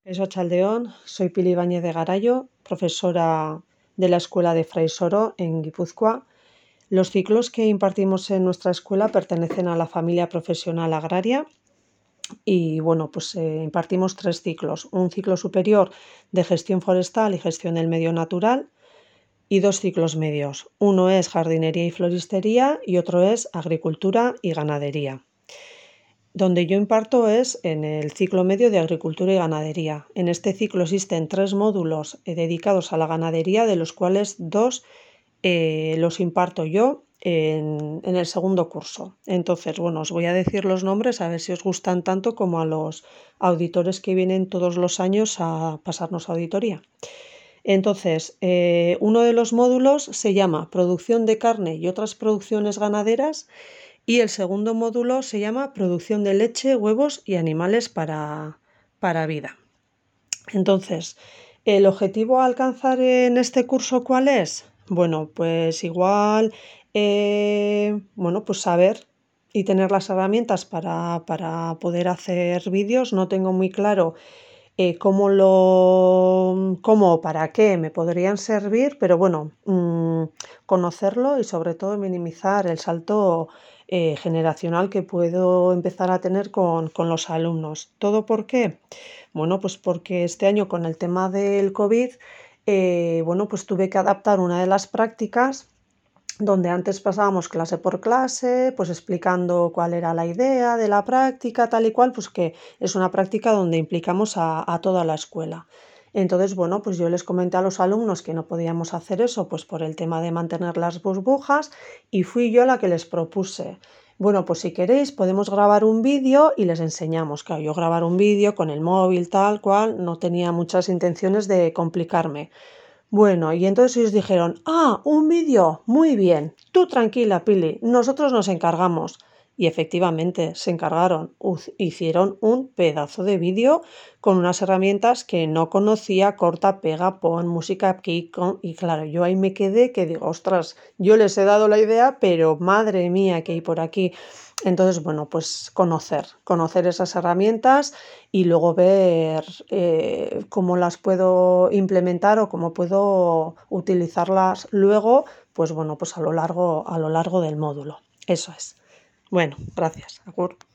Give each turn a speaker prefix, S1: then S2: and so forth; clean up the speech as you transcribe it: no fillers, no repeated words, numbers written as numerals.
S1: Arratsaldeon, soy Pili Ibáñez de Garayo, profesora de la Escuela de Fray Soro en Guipúzcoa. Los ciclos que impartimos en nuestra escuela pertenecen a la familia profesional agraria y impartimos 3 ciclos, un ciclo superior de gestión forestal y gestión del medio natural y 2 ciclos medios. Uno es jardinería y floristería y otro es agricultura y ganadería. Donde yo imparto es en el ciclo medio de agricultura y ganadería. En este ciclo existen 3 módulos dedicados a la ganadería, de los cuales 2 los imparto yo en el segundo curso. Entonces, os voy a decir los nombres a ver si os gustan tanto como a los auditores que vienen todos los años a pasarnos auditoría. Entonces, uno de los módulos se llama Producción de carne y otras producciones ganaderas y el segundo módulo se llama Producción de leche, huevos y animales para vida. Entonces, ¿el objetivo a alcanzar en este curso cuál es? Saber y tener las herramientas para poder hacer vídeos. No tengo muy claro cómo o para qué me podrían servir, pero conocerlo y sobre todo minimizar el salto generacional que puedo empezar a tener con los alumnos. ¿Todo por qué? Porque este año con el tema del COVID, tuve que adaptar una de las prácticas donde antes pasábamos clase por clase, pues explicando cuál era la idea de la práctica, tal y cual, pues que es una práctica donde implicamos a toda la escuela. Entonces, yo les comenté a los alumnos que no podíamos hacer eso, pues por el tema de mantener las burbujas, y fui yo la que les propuse. Pues si queréis podemos grabar un vídeo y les enseñamos. Claro, yo grabar un vídeo con el móvil tal cual, no tenía muchas intenciones de complicarme. Y entonces ellos dijeron, un vídeo, muy bien, tú tranquila, Pili, nosotros nos encargamos. Y efectivamente se encargaron, hicieron un pedazo de vídeo con unas herramientas que no conocía, corta, pega, pon, música aquí, y claro, yo ahí me quedé que digo, ostras, yo les he dado la idea, pero madre mía, que hay por aquí. Entonces, conocer esas herramientas y luego ver cómo las puedo implementar o cómo puedo utilizarlas luego, a lo largo del módulo. Eso es. Gracias. Agur.